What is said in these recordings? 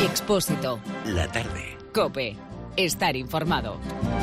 Expósito. La tarde. COPE. Estar informado.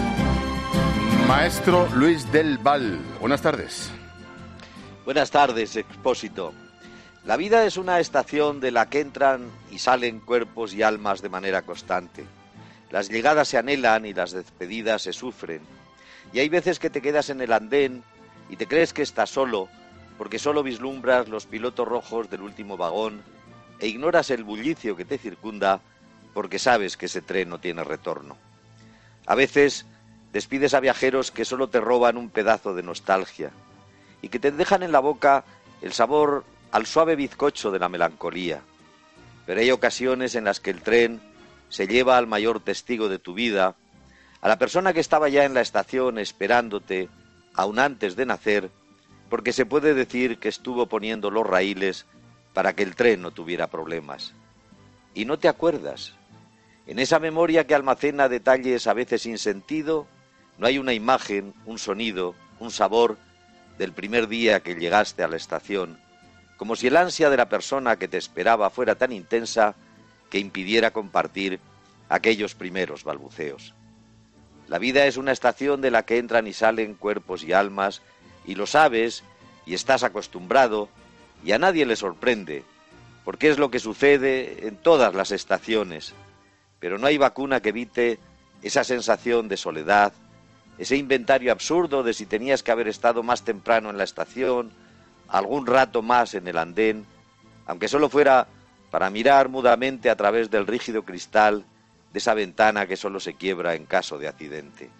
Maestro Luis del Val, buenas tardes. Buenas tardes, Expósito. La vida es una estación de la que entran y salen cuerpos y almas de manera constante. Las llegadas se anhelan y las despedidas se sufren. Y hay veces que te quedas en el andén y te crees que estás solo, porque solo vislumbras los pilotos rojos del último vagón e ignoras el bullicio que te circunda, porque sabes que ese tren no tiene retorno. A veces despides a viajeros que solo te roban un pedazo de nostalgia y que te dejan en la boca el sabor al suave bizcocho de la melancolía. Pero hay ocasiones en las que el tren se lleva al mayor testigo de tu vida, a la persona que estaba ya en la estación esperándote, aún antes de nacer, porque se puede decir que estuvo poniendo los raíles para que el tren no tuviera problemas. Y no te acuerdas. En esa memoria que almacena detalles a veces sin sentido, no hay una imagen, un sonido, un sabor del primer día que llegaste a la estación, como si el ansia de la persona que te esperaba fuera tan intensa que impidiera compartir aquellos primeros balbuceos. La vida es una estación de la que entran y salen cuerpos y almas, y lo sabes, y estás acostumbrado, y a nadie le sorprende, porque es lo que sucede en todas las estaciones. Pero no hay vacuna que evite esa sensación de soledad, ese inventario absurdo de si tenías que haber estado más temprano en la estación, algún rato más en el andén, aunque solo fuera para mirar mudamente a través del rígido cristal de esa ventana que solo se quiebra en caso de accidente.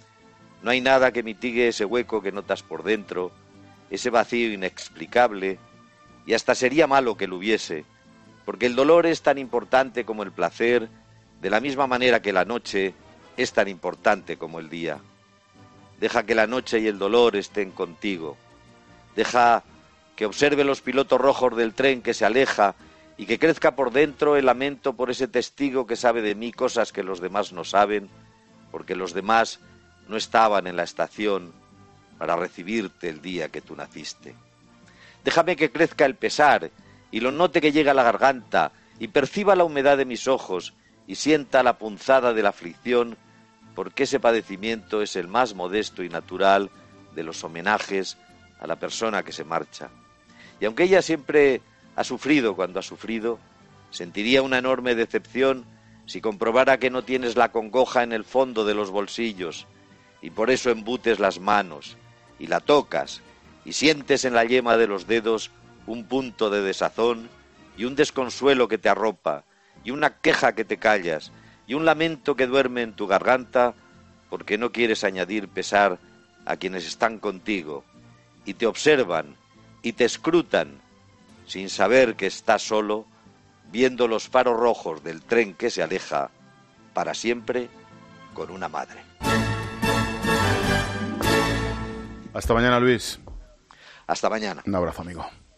No hay nada que mitigue ese hueco que notas por dentro, ese vacío inexplicable, y hasta sería malo que lo hubiese, porque el dolor es tan importante como el placer, de la misma manera que la noche es tan importante como el día. Deja que la noche y el dolor estén contigo. Deja que observe los pilotos rojos del tren que se aleja y que crezca por dentro el lamento por ese testigo que sabe de mí cosas que los demás no saben, porque los demás no estaban en la estación para recibirte el día que tú naciste. Déjame que crezca el pesar y lo note que llega a la garganta y perciba la humedad de mis ojos y sienta la punzada de la aflicción, porque ese padecimiento es el más modesto y natural de los homenajes a la persona que se marcha. Y aunque ella siempre ha sufrido cuando ha sufrido, sentiría una enorme decepción si comprobara que no tienes la congoja en el fondo de los bolsillos, y por eso embutes las manos, y la tocas, y sientes en la yema de los dedos un punto de desazón, y un desconsuelo que te arropa, y una queja que te callas, y un lamento que duerme en tu garganta, porque no quieres añadir pesar a quienes están contigo, y te observan, y te escrutan, sin saber que estás solo, viendo los faros rojos del tren que se aleja, para siempre, con una madre. Hasta mañana, Luis. Hasta mañana. Un abrazo, amigo.